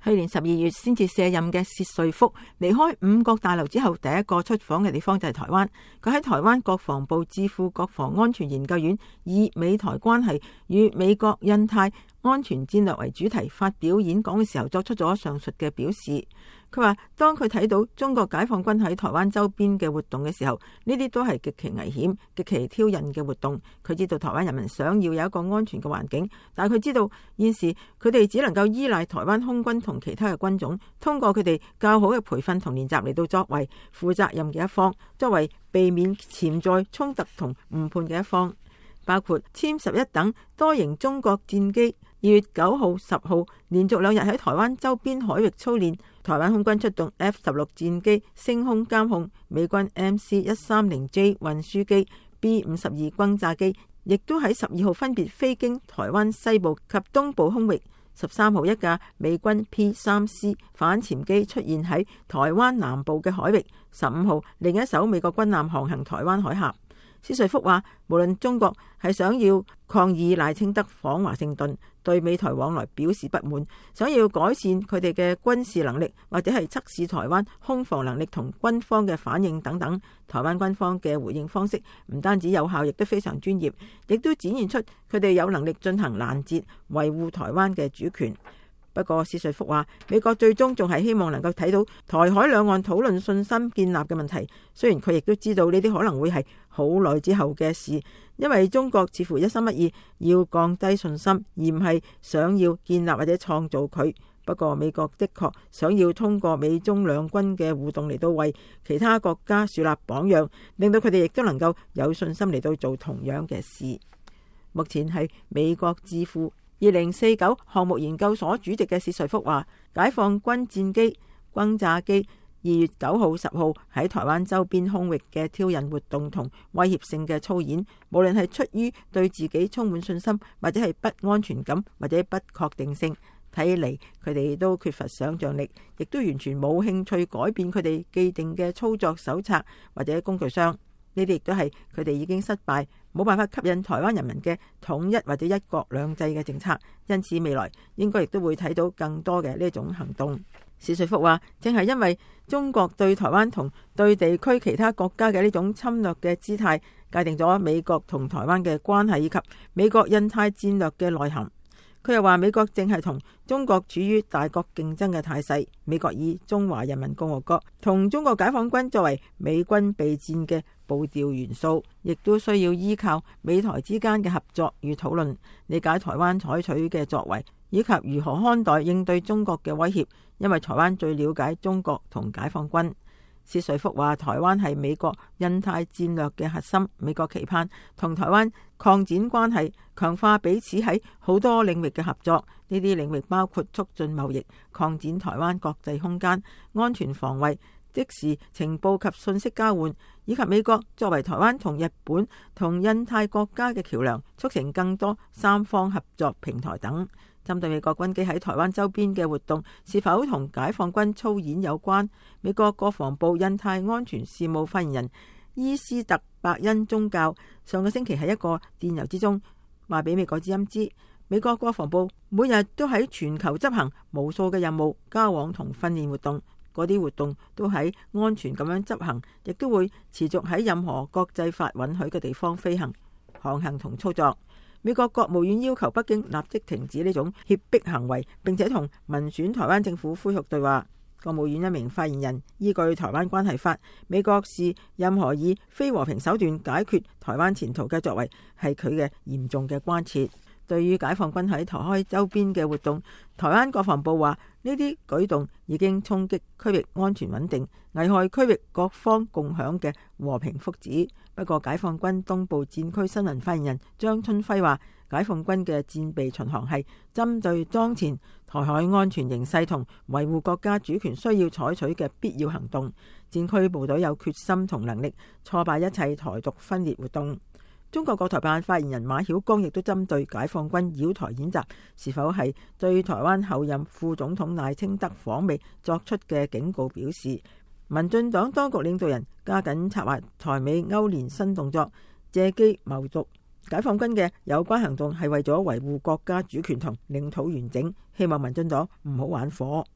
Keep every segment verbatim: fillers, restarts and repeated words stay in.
去年十二月先至卸任嘅薛瑞福離開五角大樓之後，第一個出訪嘅地方就係台灣。佢喺台灣國防部智庫國防安全研究院以美台關係與美國印太安全戰略為主題發表演講嘅時候，作出咗上述嘅表示。佢話當佢睇到中國解放軍喺台灣周邊嘅活動嘅時候，呢啲都係極其危險、極其挑釁嘅活動。佢知道台灣人民想要有一個安全嘅環境，但係佢知道現時佢哋只能夠依賴台灣空軍同其他嘅軍種，通過佢哋較好嘅培訓同練習嚟到作為負責任嘅一方，作為避免潛在衝突同誤判嘅一方，包括殲十一等多型中國戰機。二月九號、十號連續兩日喺台灣周邊海域操練，台灣空軍出動 F 十六戰機升空監控，美軍 M C 一三零 J 運輸機、B 五十二轟炸機，亦都喺十二號分別飛經台灣西部及東部空域。十三號一架美軍 P 三 C 反潛機出現喺台灣南部嘅海域。十五號另一艘美國軍艦航行台灣海峽。薛瑞福話，無論中國係想要抗議賴清德訪華盛頓，對美台往來表示不滿，想要改善佢哋嘅軍事能力，或者係測試台灣空防能力同軍方嘅反應等等，台灣軍方嘅回應方式唔單止有效，亦都非常專業，亦都展現出佢哋有能力進行攔截，維護台灣嘅主權。不過，薛瑞福話，美國最終仲係希望能夠睇到台海兩岸討論信心建立嘅問題。雖然佢亦都知道呢啲可能會係好耐之後嘅事，因為中國似乎一心一意要降低信心，而唔係想要建立或者創造佢。不過，美國的確想要通過美中兩軍嘅互動嚟到為其他國家樹立榜樣，令到佢哋亦都能夠有信心嚟到做同樣嘅事。目前係美國智庫二零四九項目研究所主席嘅薛瑞福話，解放軍戰機、轟炸機二月九號、十號喺台灣周邊空域嘅挑釁活動同威脅性嘅操演，無論係出於對自己充滿信心，或者係不安全感，或者不確定性，睇嚟佢哋都缺乏想象力，亦都完全冇興趣改變佢哋既定嘅操作手冊或者工具箱。呢啲亦都係佢哋已經失敗，冇辦法吸引台灣人民嘅統一或者一國兩制嘅政策，因此未來應該亦都會睇到更多嘅呢種行動。薛瑞福話，正係因為中國對台灣同對地區其他國家嘅呢種侵略嘅姿態，界定咗美國同台灣嘅關係以及美國印太戰略嘅內涵。佢又話，美國正係同中國處於大國競爭嘅態勢，美國以中華人民共和國同中國解放軍作為美軍備戰嘅步調元素，亦都需要依靠美台之間嘅合作與討論，理解台灣採取嘅作為，以及如何看待應對中國嘅威脅，因為台灣最了解中國同解放軍。薛瑞福話，台灣係美國印太戰略嘅核心，美國期盼同台灣擴展關係，強化彼此喺好多領域嘅合作。呢啲領域包括促進貿易、擴展台灣國際空間、安全防衛、即時情報及信息交換，以及美國作為台灣同日本同印太國家嘅橋樑，促成更多三方合作平台等。針對美國軍機喺台灣周邊嘅活動是否同解放軍操演有關，美國國防部印太安全事務發言人伊斯特伯恩宗教上個星期喺一個電郵之中話俾美國之音知，美國國防部每日都喺全球執行無數嘅任務、交往同訓練活動，嗰啲活動都喺安全咁樣執行，亦都會持續喺任何國際法允許嘅地方飛行、航行同操作。美國國務院要求北京立即停止呢種脅迫行為，並且同民選台灣政府恢復對話。國務院一名發言人依據《台灣關係法》，美國視任何以非和平手段解決台灣前途嘅作為係佢嘅嚴重嘅關切。對於解放軍喺台海周邊嘅活動，台灣國防部話呢啲舉動已經衝擊區域安全穩定，危害區域各方共享嘅和平福祉。不過，解放軍東部戰區新聞發言人張春輝話，解放軍嘅戰備巡航係針對當前台海安全形勢同維護國家主權需要採取嘅必要行動，戰區部隊有決心同能力挫敗一切台獨分裂活動。中國國台辦發言人馬曉光亦都針對解放軍擾台演習是否係對台灣後任副總統賴清德訪美作出嘅警告表示，民進黨當局領導人加緊策劃台美勾連新動作，借機謀獨。解放軍嘅有關行動係為咗維護國家主權同領土完整，希望民進黨唔好玩火。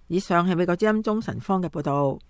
以上係美國之音鍾晨芳嘅報道。